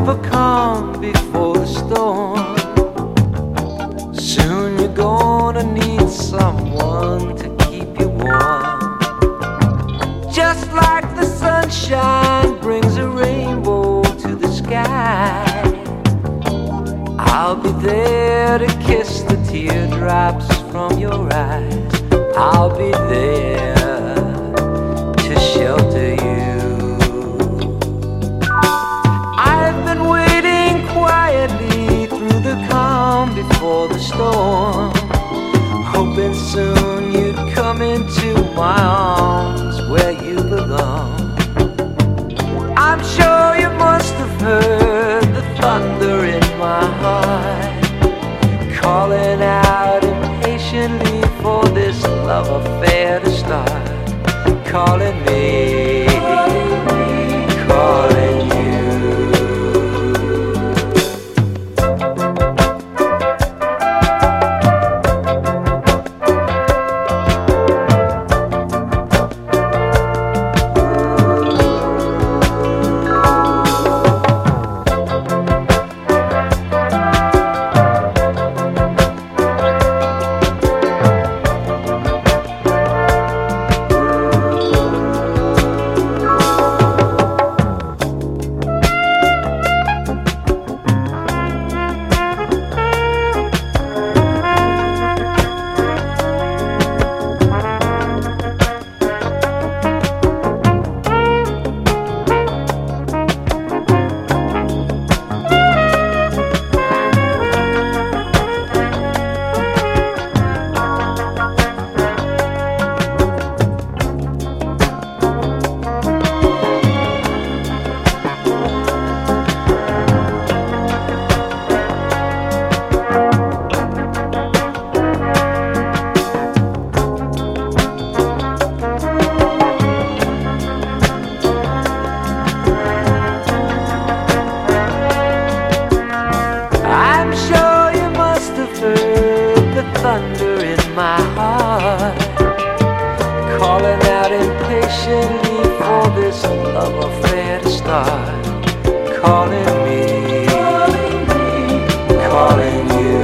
of a calm before the storm. Soon you're gonna need someone to keep you warm. Just like the sunshine brings a rainbow to the sky, I'll be there to kiss the teardrops from your eyes. I'll be there to shelter you. I've been waiting quietly through the calm before the storm, hoping soon you'd come into my arms where you belong. I'm sure you must have heard the thunder in my heart, calling out impatiently for this love affair to start. Calling me, calling you. Thunder in my heart, calling out impatiently for this love affair to start. Calling me, calling you.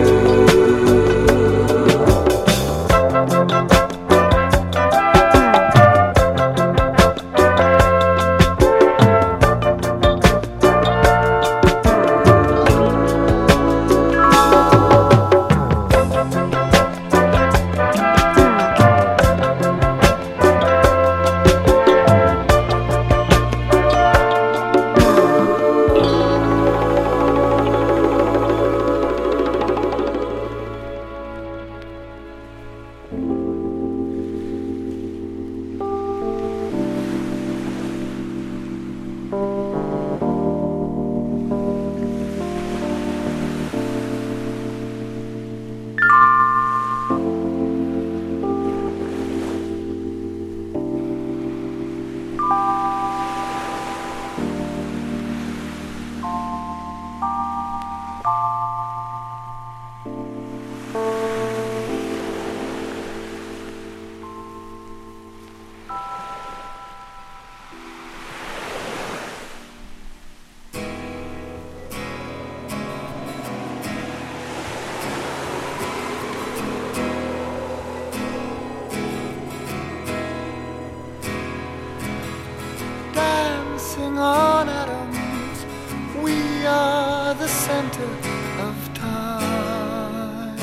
On atoms, we are the center of time.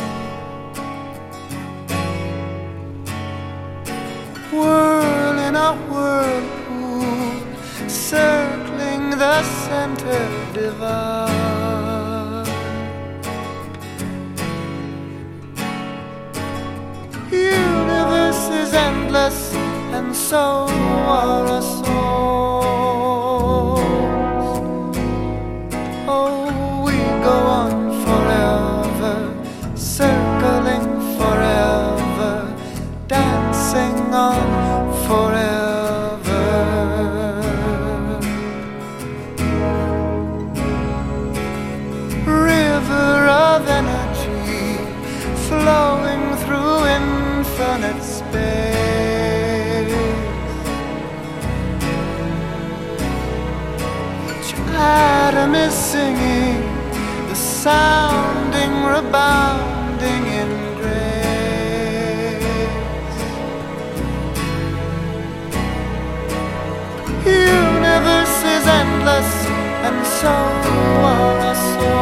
Whirling a whirlpool, circling the center divine. Universe is endless, and so are our souls. Forever. River of energy flowing through infinite space. Each atom rhythm is singing, the sounding, rebounding in grace. Universe is endless, and so are our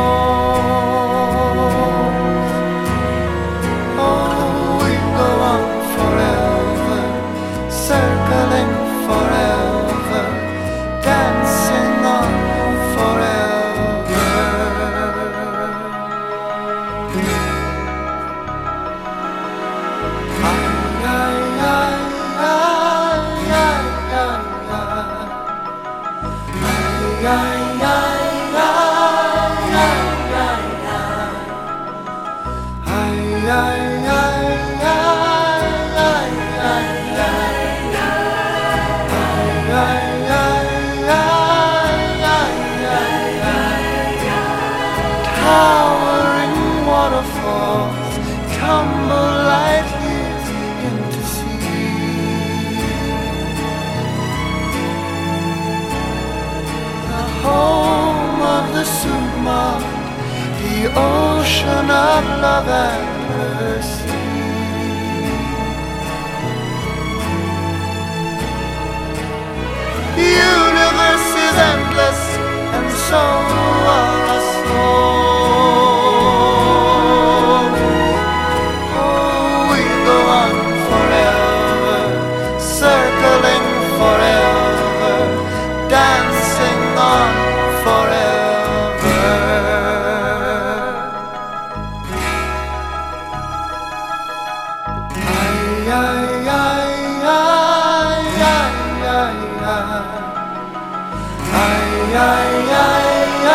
souls. Oh, we go on forever, circling forever, dancing on forever. Ay, ay, ay, ay, ay, ay, ay, ay. Towering waterfalls tumble light years into sea. The home of the Sumach, the ocean of love and mercy. The universe is endless, and so are our souls. Oh, we go on forever, circling forever, dancing on forever. Ay, ay, ay, ay, ay, ay, ay, ay, ay,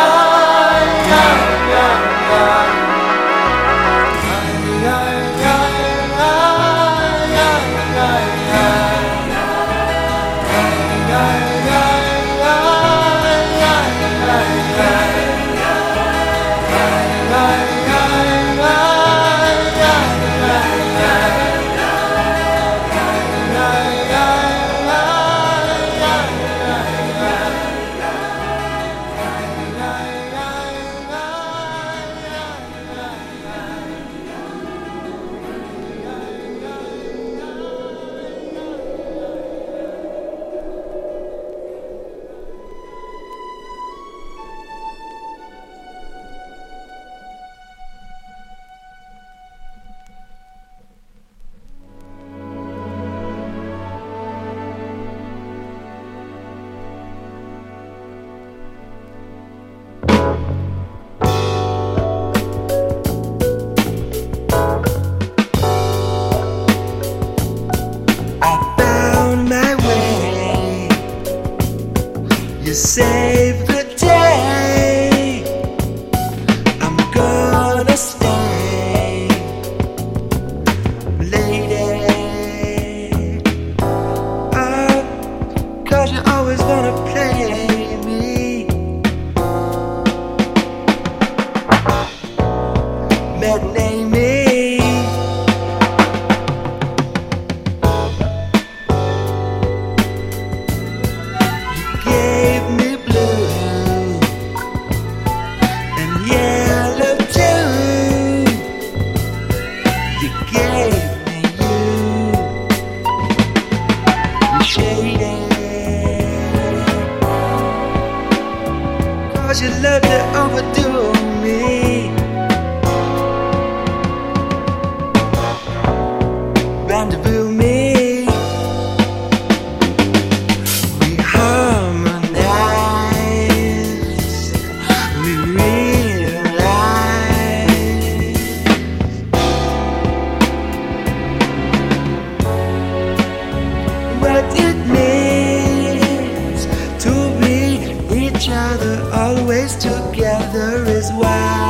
You save the day. I'm gonna stay, lady. Oh, 'cause you always wanna play me. Matinee me. Cause you love to overdo me. Rendezvous me. We harmonize. We realize what it means to be each other, always together is why.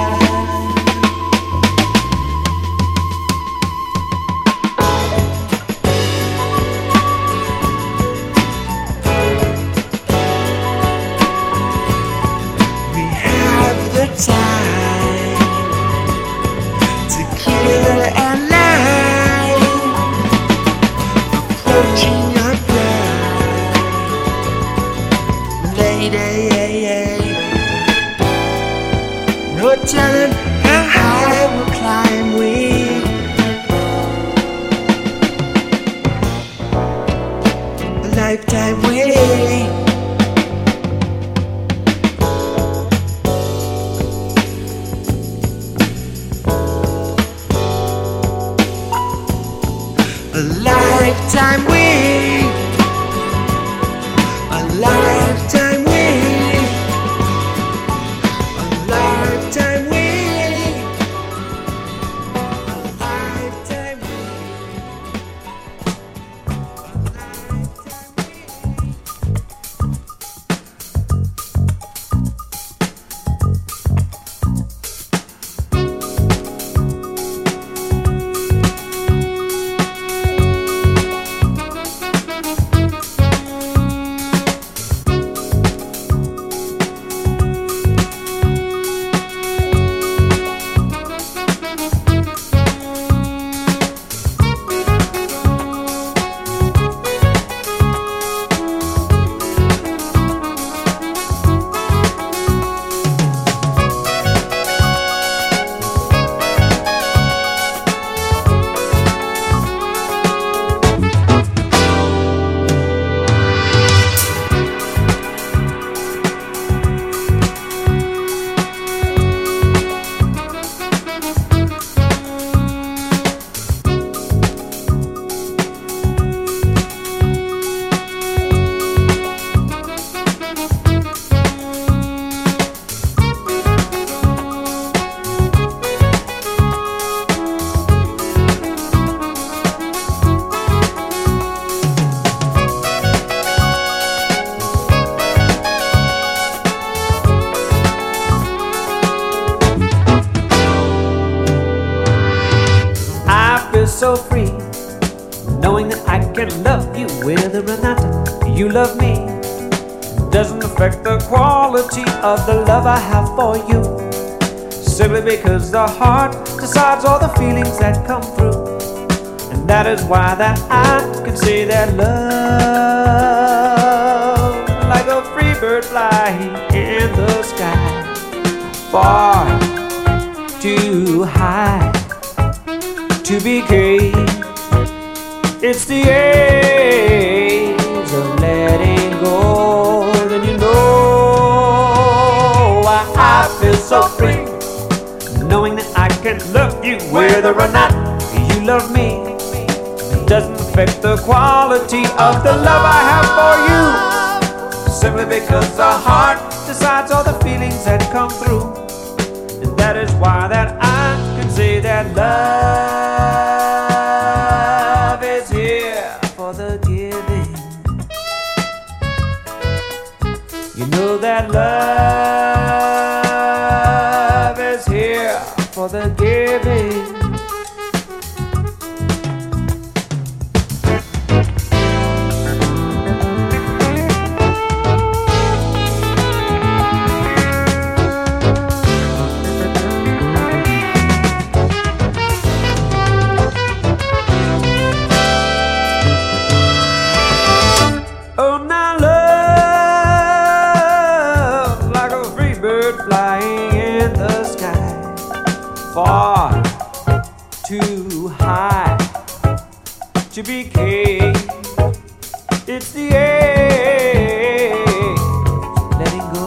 We have the time to kill and lie, approaching your bride, lady. lifetime waiting. A lifetime waiting. A lifetime waiting. A lifetime waiting. A lifetime so free, knowing that I can love you whether or not you love me. Doesn't affect the quality of the love I have for you, simply because the heart decides all the feelings that come through. And that is why that I can say that love, like a free bird flying in the sky, far too high to be caged. It's the age of letting go. Then you know why I feel so free, knowing that I can love you whether or not you love me. It doesn't affect the quality of the love I have for you, simply because the heart decides all the feelings that come through. And that is why that I can say that love is here for the giving. You know that love is here for the giving. Flying in the sky, far too high to be caged. It's the age, letting go.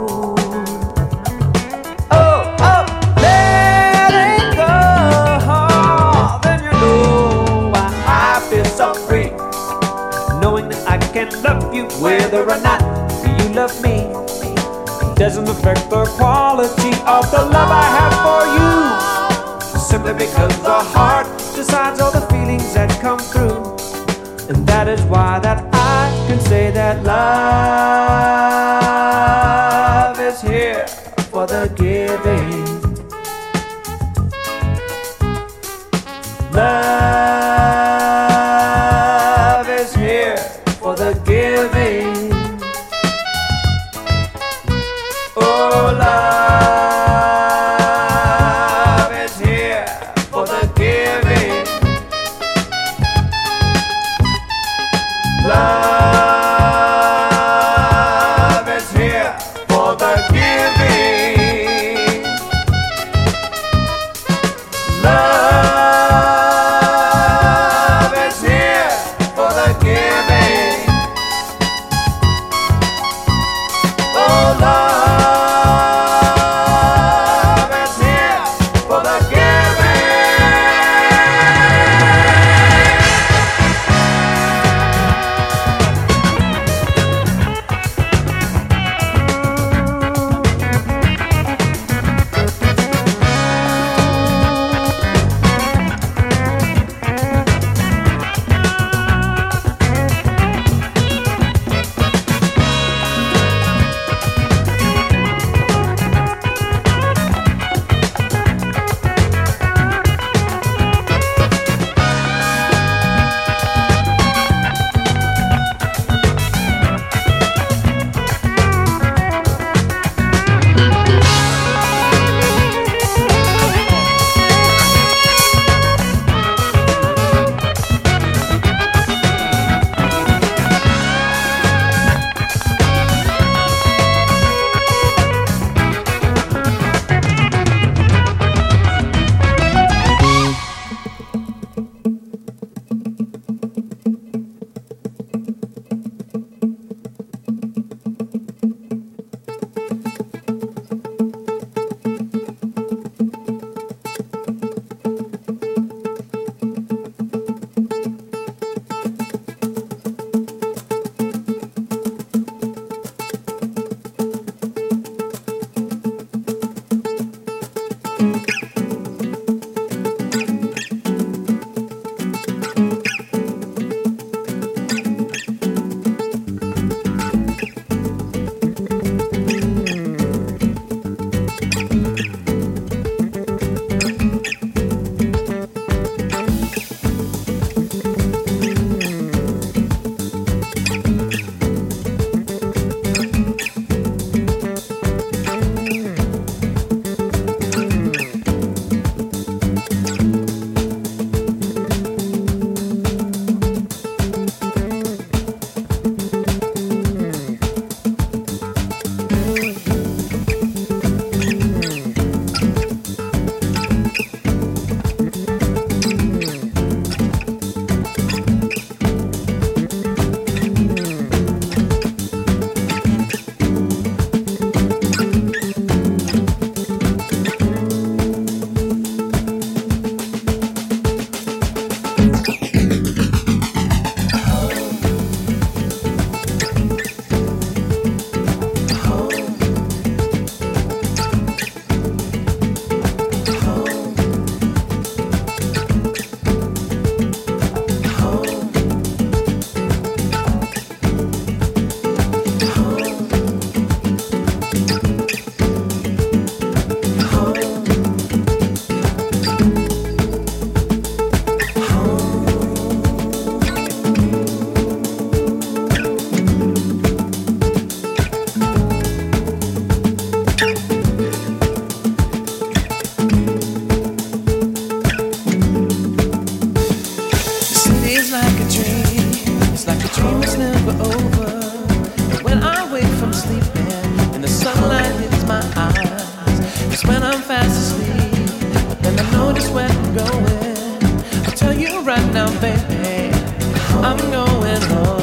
Oh, letting go. Then you know why I feel so free, knowing that I can love you whether or not you love me. Doesn't affect the quality of the love I have for you, simply because the heart decides all the feelings that come through. And that is why that I can say that love is here for the giving. Love is here for the giving. Oh, love is here for the giving. Love is here for the giving. Love like a dream. It's like a dream that's never over. When I wake from sleeping and the sunlight hits my eyes, it's when I'm fast asleep. But then I know just where I'm going. I'll tell you right now, baby, I'm going home.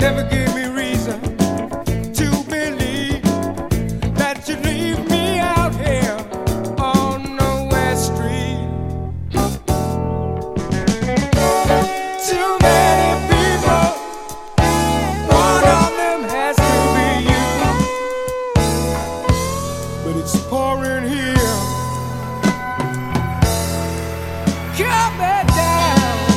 never gave me reason to believe that you'd leave me out here on Nowhere Street. Too many people, one of them has to be you, but it's pouring here. Come back down.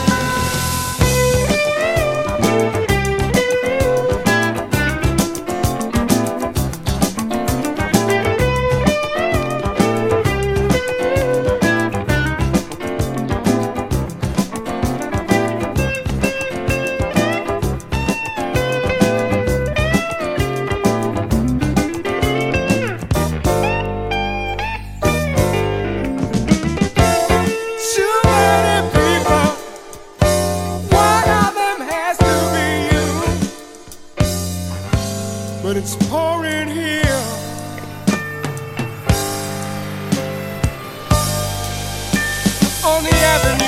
Too many people, one of them has to be you, but it's pouring here. On the avenue.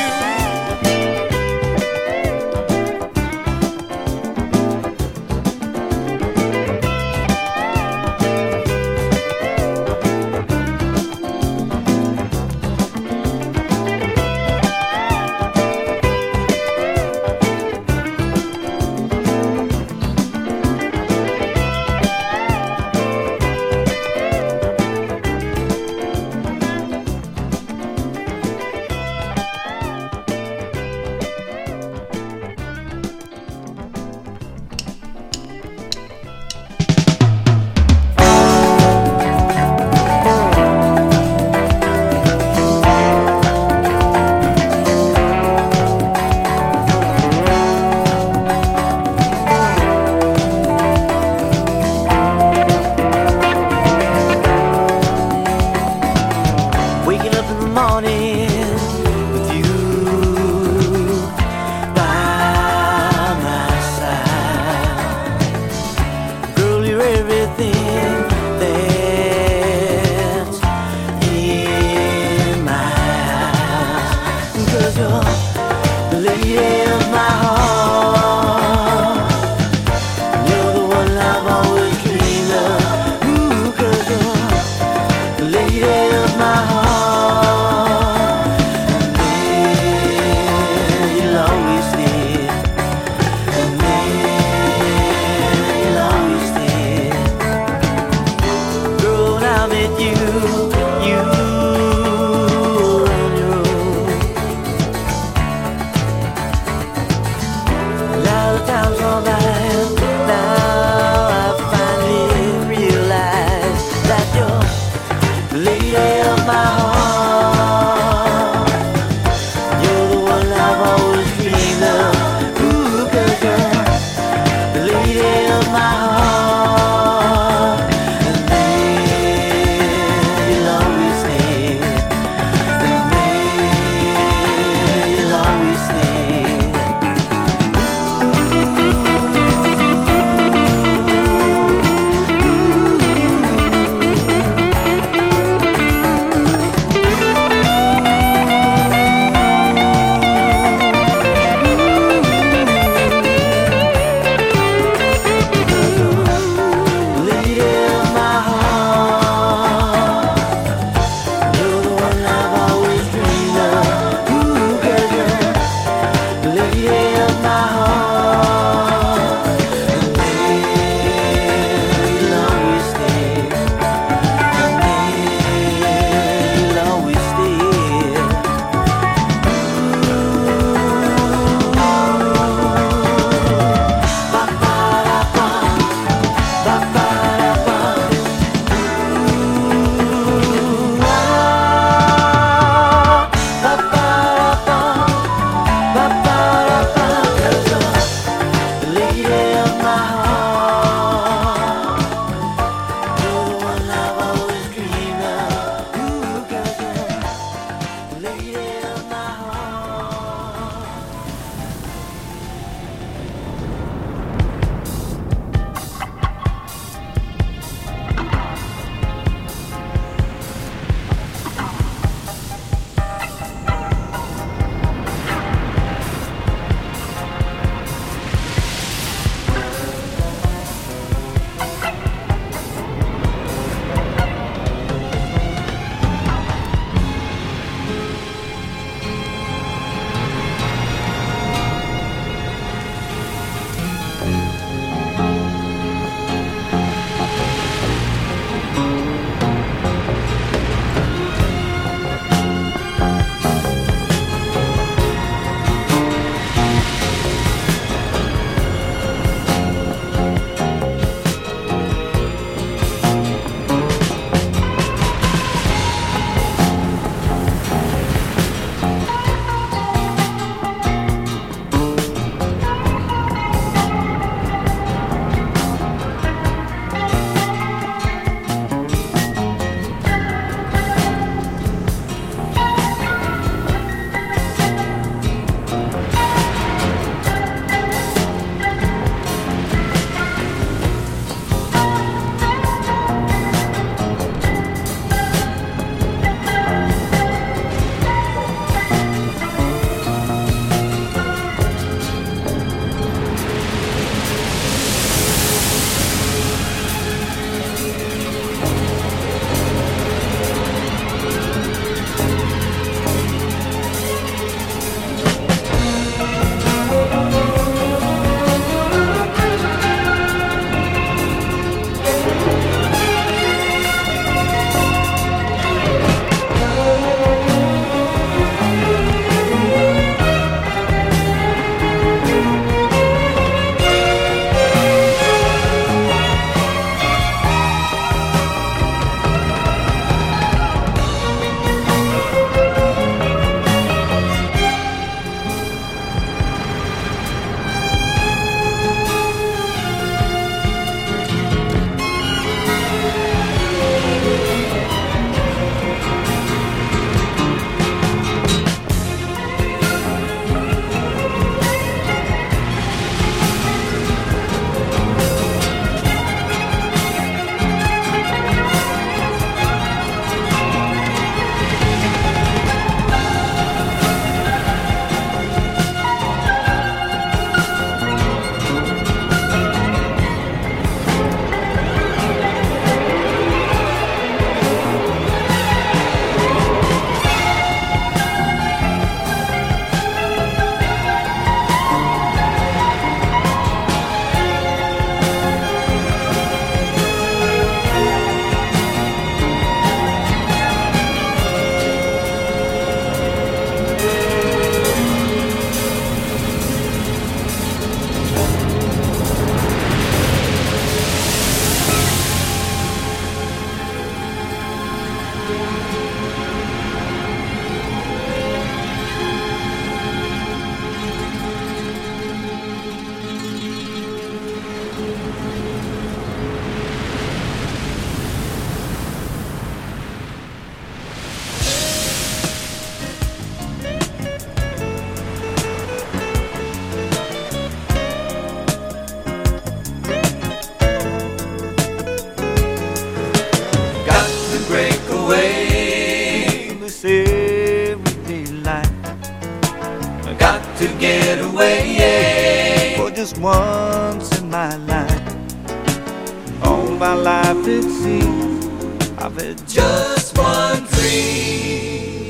away. For just once in my life, all my life it seems I've had just one dream.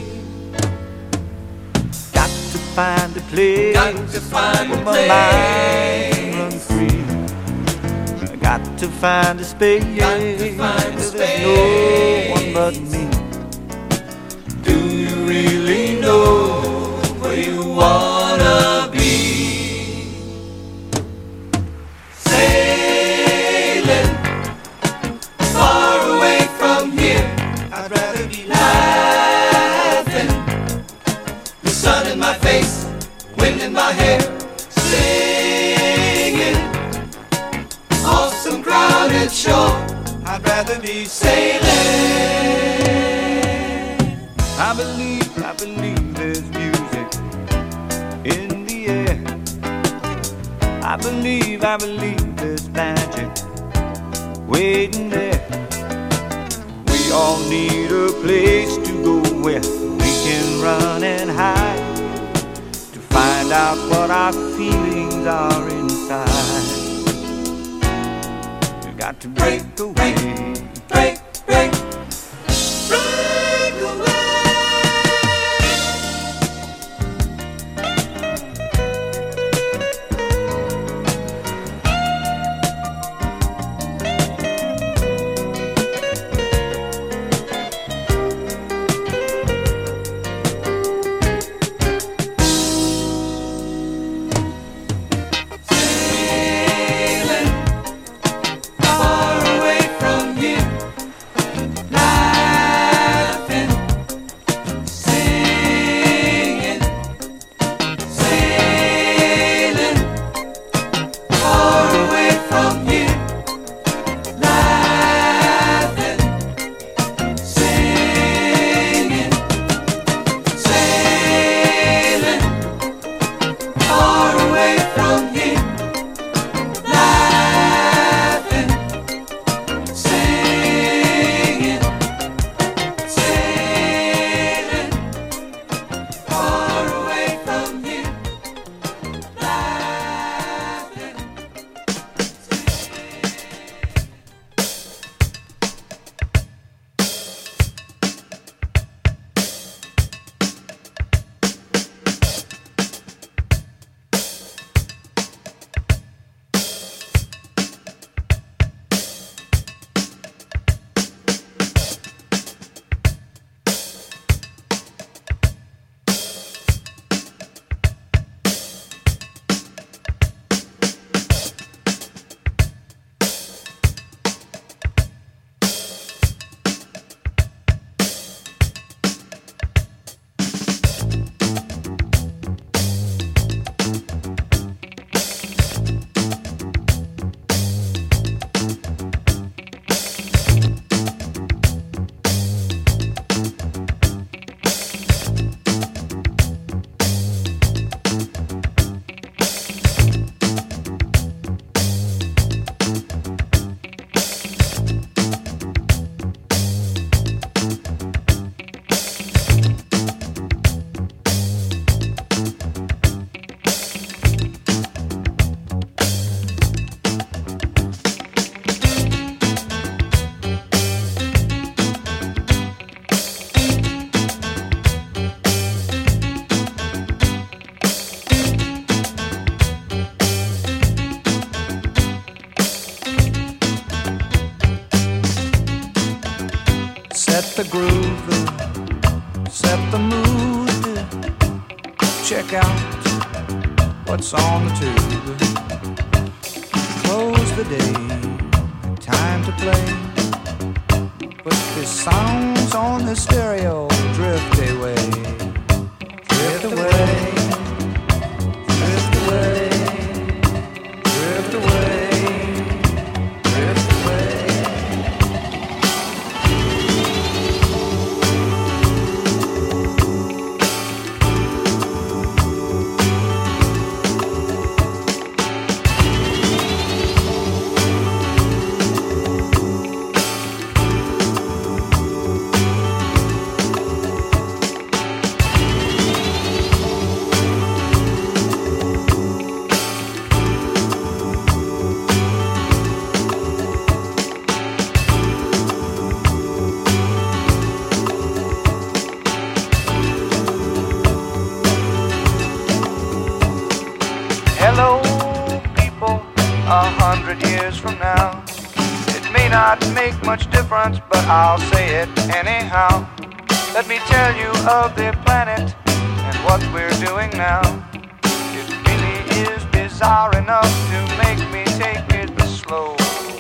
Got to find a place, got to find where my mind can run free. Got to find a space, there's no one but me. Do you really know where you wanna be? Sailing far away from here, I'd rather be laughing. The sun in my face, wind in my hair, singing off some crowded shore. I'd rather be sailing. I believe there's music in the air. I believe there's magic waiting there. We all need a place to go where we can run and hide, to find out what our feelings are inside. You got to break away, break away. the groove, set the mood, check out what's on the tube. Close the day, time to play. Put the sounds on the stereo, drift away, drift away, drift away, drift away. Hello, people, 100 years from now. It may not make much difference, but I'll say it anyhow. Let me tell you of the planet and what we're doing now. It really is bizarre enough to make me take it slow.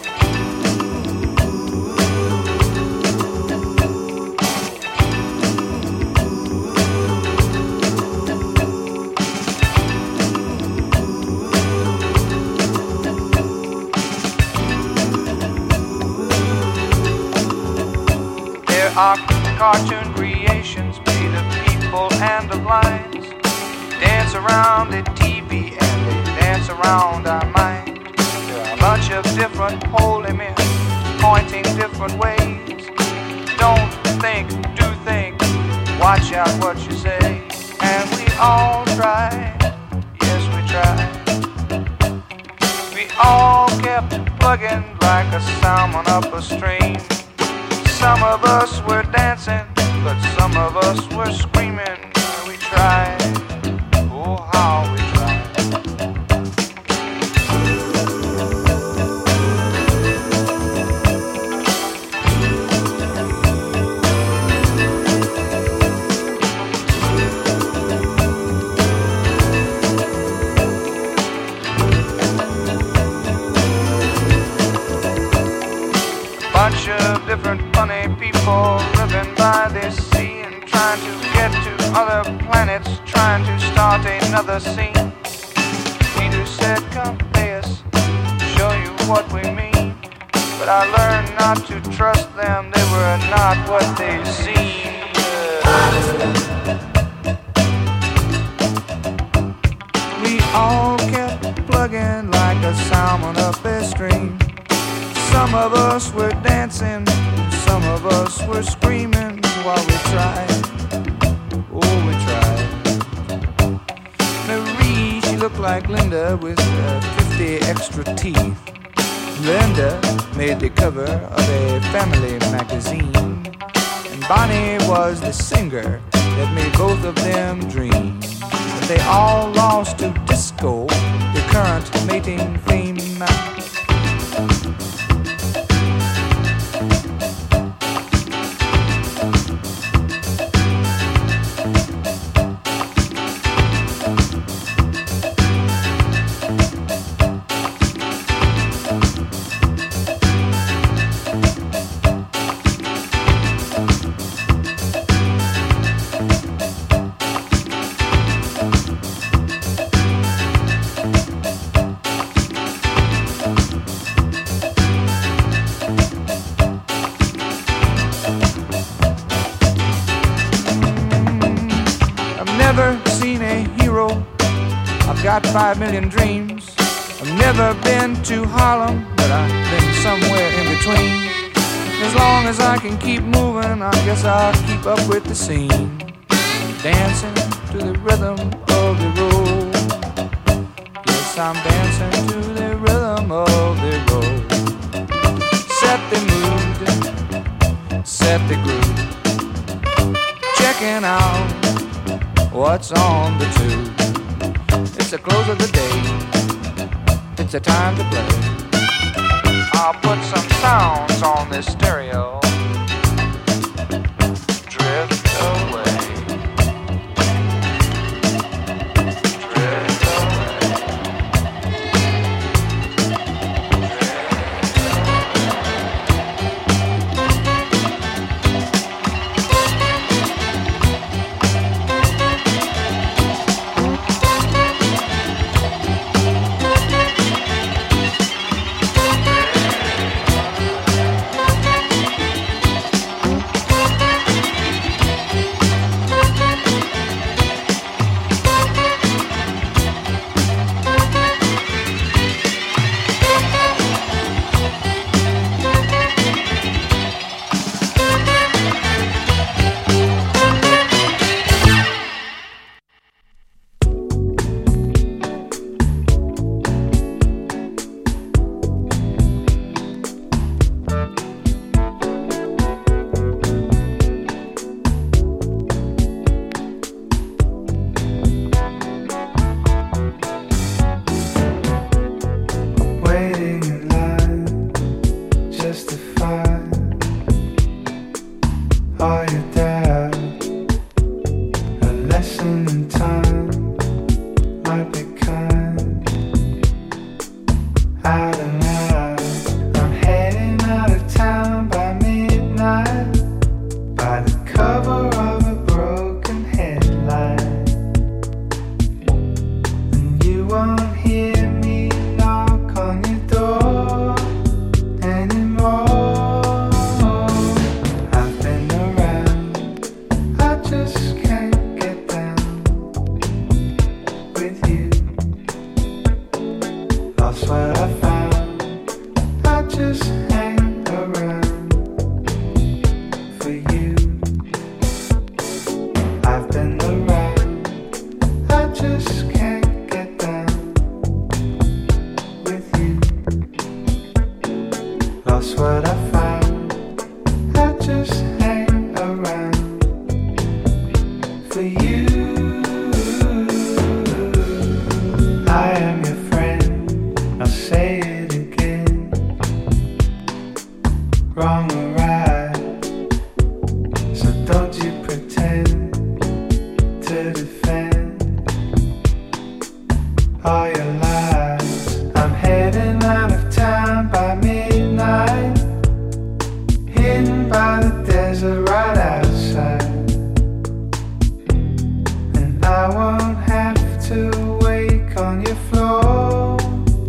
There are cartoon creations made of people and of lines. They dance around the TV and they dance around our mind. There are a bunch of different holy men pointing different ways. Don't think, do think, watch out what you say. And we all try, yes we tried. We all kept plugging like a salmon up a stream. Some of us were dancing, but some of us were screaming. We tried, oh how we tried. Bunch of different funny people living by the sea and trying to get to other planets, trying to start another scene. Peter said, come pay us, show you what we mean. But I learned not to trust them, they were not what they seemed. We all kept plugging like a salmon up a stream. Some of us were dancing, some of us were screaming while we tried, oh we tried. Marie, she looked like Linda with 50 extra teeth. Linda made the cover of a family magazine. And Bonnie was the singer that made both of them dream. But they all lost to disco, the current mating theme. Never seen a hero, I've got 5 million dreams. I've never been to Harlem, but I've been somewhere in between. As long as I can keep moving, I guess I'll keep up with the scene. Dancing to the rhythm of the road. Yes, I'm dancing to the rhythm of the road. Set the mood, set the groove. Checking out what's on the tube. It's the close of the day, it's a time to play. I'll put some sounds on this stereo. Drift away. Drift won't hear me knock on your door anymore. I've been around, I just can't get down with you. Lost what I found, I just hang around for you. I've been around, I just can't get down with you. Lost what I found, I just hang around for you. I am your friend, I'll say it again. Wrong or right, so don't you pretend to defend all your lies. I'm heading out of town by midnight, hidden by the desert right outside. And I won't have to wake on your floor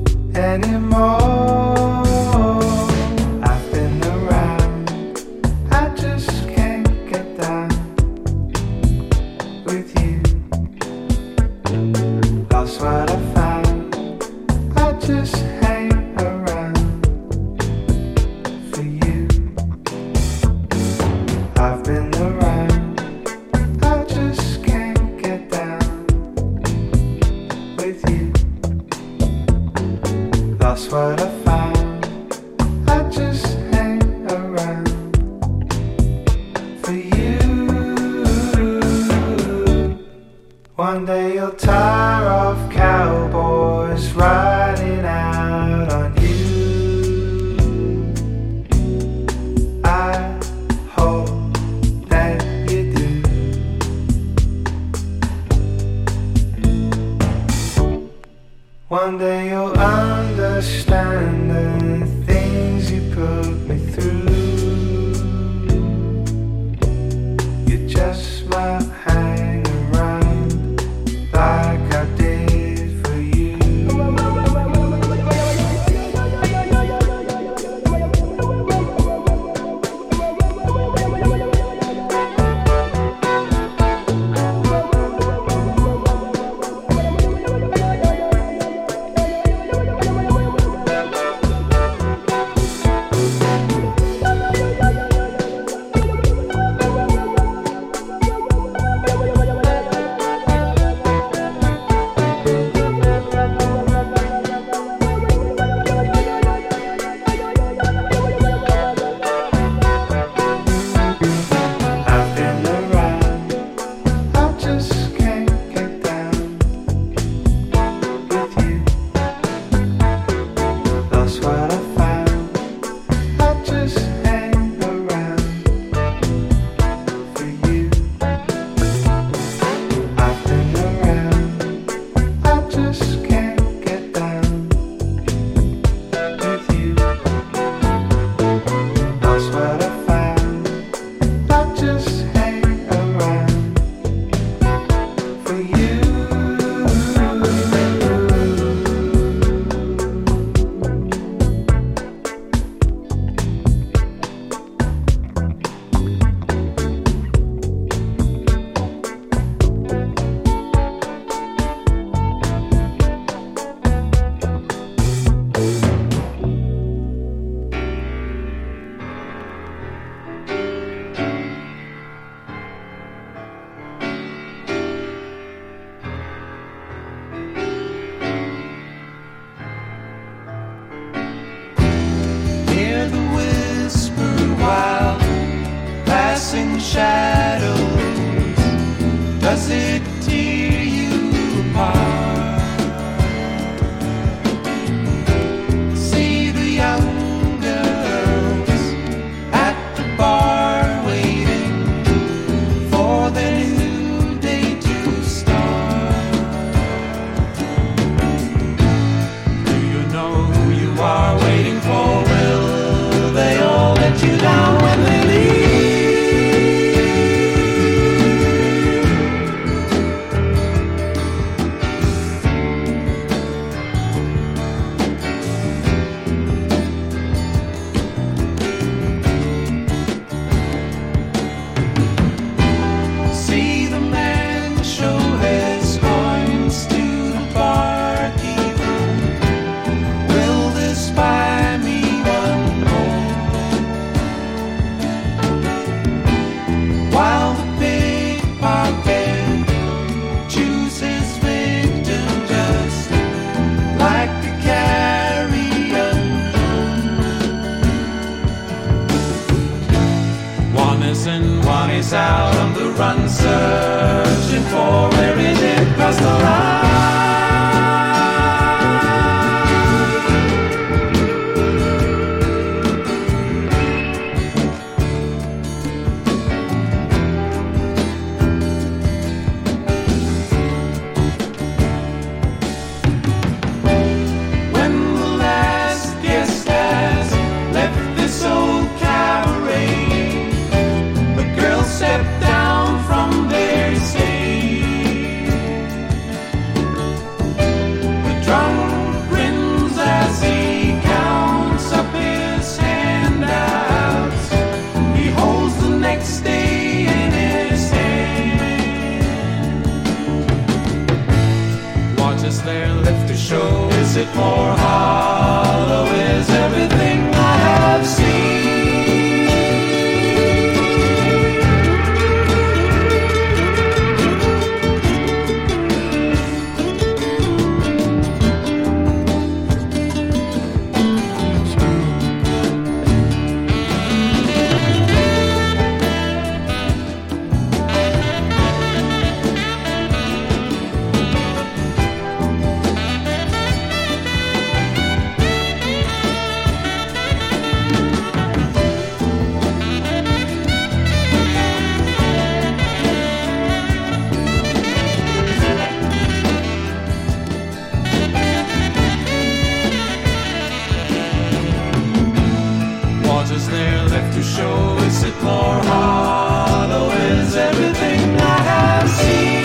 anymore. I've been around, I just can't get down with you. Lost what I found, I just hang around for you. I've been around, I just can't get down with you. Lost what I found, I just hang around for you. One day you'll tire of cowboys riding out on you. I hope that you do. One day you'll understand the things you put me through. You just might hang around like I did for you. he's out on the run, searching for where he did cross the line. There left to show, is it more hollow? Is everything I have seen? To show, is it more hollow? Is everything I have seen?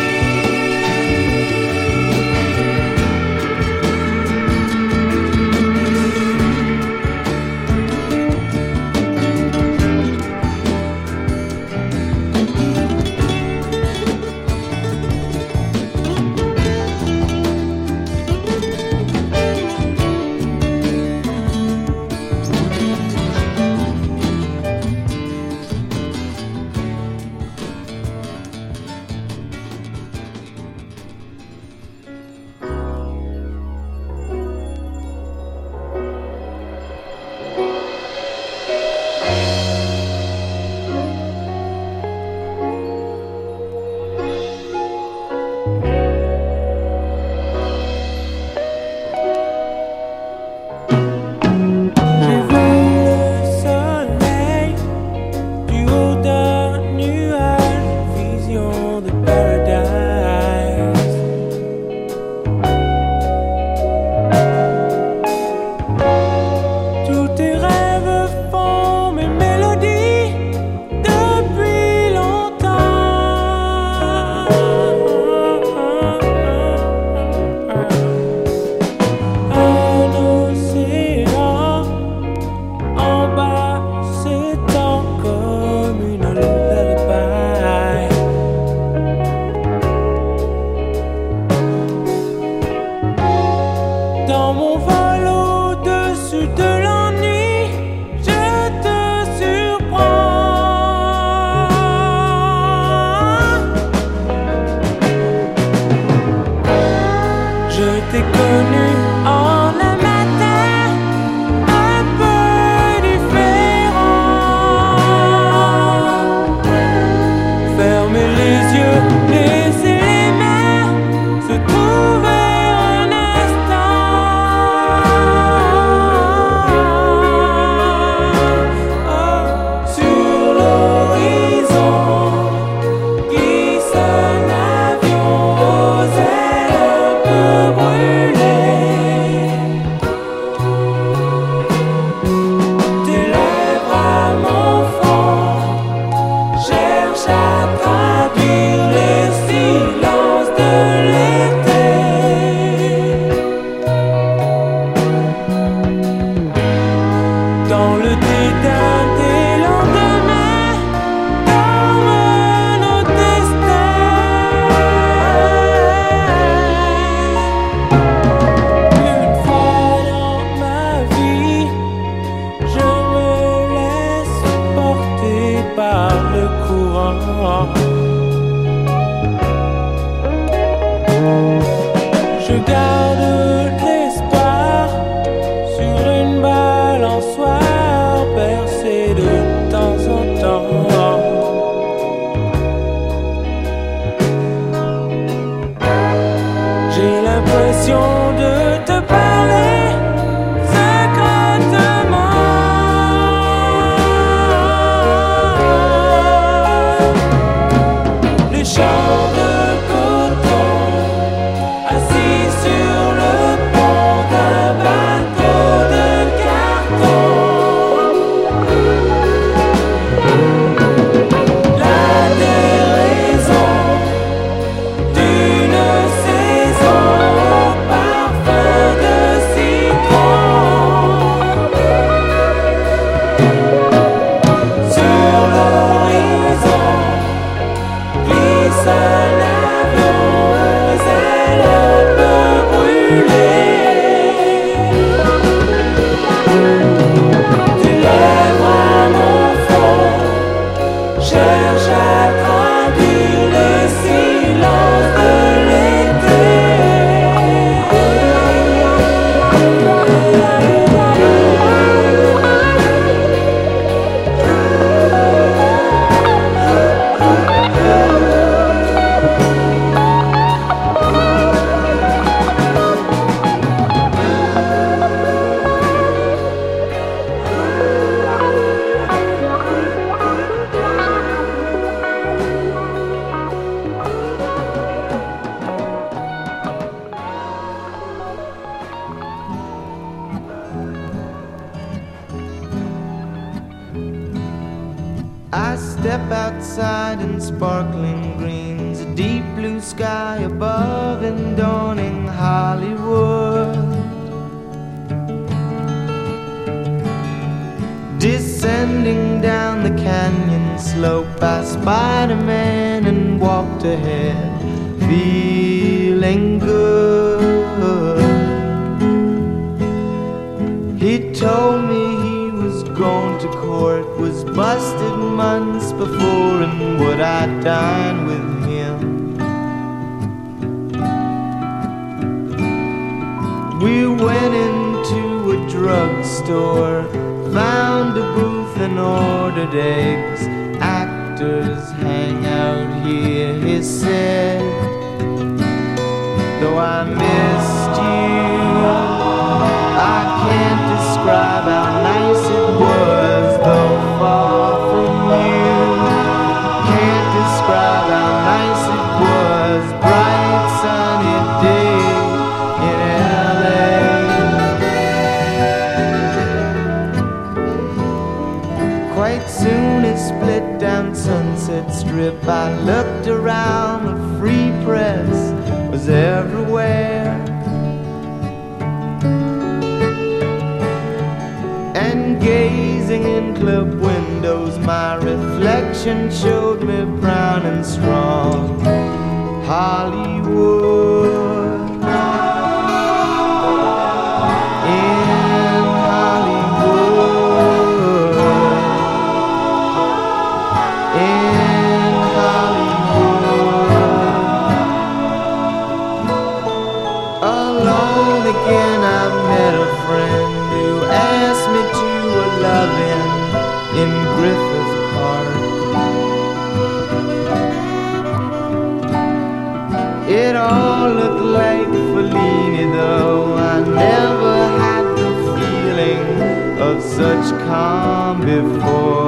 I step outside in sparkling greens, a deep blue sky above and dawning Hollywood. Descending down the canyon slope, I spied a man and walked ahead, feeling good. He told me he was going to court, was busted months before, and would I dine with him? We went into a drugstore, found a booth and ordered eggs. Actors hang out here, he said. Though I missed you, I can't describe how nice it was, though far from you. Can't describe how nice it was, bright sunny day in LA. Quite soon it split down Sunset Strip. I looked around, the free press was everywhere. And gazing in club windows, my reflection showed me brown and strong Hollywood. In Hollywood. In Hollywood. Alone again I met a friend who asked me to a love-in in Griffith Park. It all looked like Fellini, though I never had the feeling of such calm before.